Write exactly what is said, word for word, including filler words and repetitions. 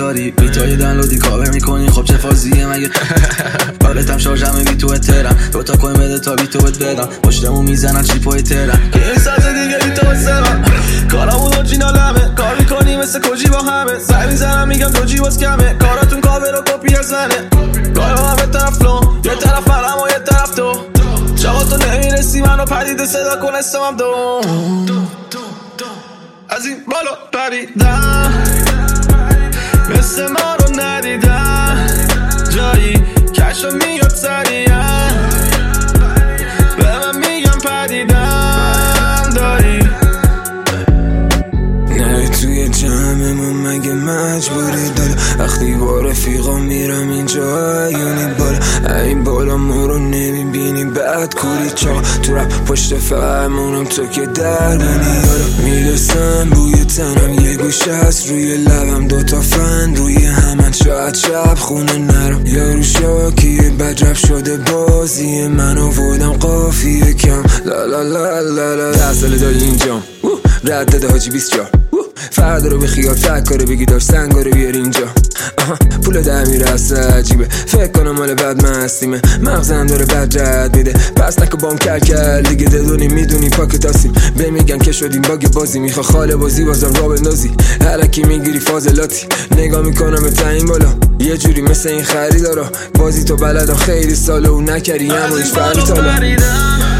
داری بیتای دانلودی کاور میکنی خب چه فازیه مگه بالتم شارژمه بی تو اترم دوتا کوین بده تا بی تو بد بدم پشتمون میزنن چیپای ترم که این ساعت دیگه بی تو بسرم کارامون اورجینالمه کار میکنی مثل کجی با همه سعی میزنم میگم دو جی باز کمه کاراتون کاور و کپی از منه کارو همه طرف لون یه طرف منم و یه طرف تو چاقا تو نمیرسی منو پدیده صدا کن استمم دوم از این بالا پریدم مثل ما رو ندیدم جایی کشو میاد سریعا به من میگم پدیدم داری نه توی جمعمون مگه مجبوری داره وقتی با رفیقا میرم اینجا یونی بالا این بالا ما رو نمیبینی بعد کوری چاقا تو رپ پشت فرمونم تو که درمونی یارو میرسم بوی تنم یه گوشه هست روی لبم دوتا فن روی همن شاید شب خونه نرم یارو شاکیه بد رپ شده بازی من آوردم قافیه کم لا لا لا لا لا ده ساله داری اینجام رد داده حاجی بیست جا فردا رو به خیال فکر رو بگی داشت سنگا رو بیار اینجا پول در میره اصلا عجیبه فکر کنم مال بد مستیمه مغزم داره بد رد میده پس نکو بام کل کل دیگه دلونی میدونی پاکت آسیم به میگن که شدیم باگ بازی میخوا خاله بازی بازم را بندازی هرکی میگیری فاضلاتی نگاه میکنم به تعیین بالا یه جوری مثل این خریدارا بازی تو بلدم خیلی ساله و نکری همونش فرمی تالا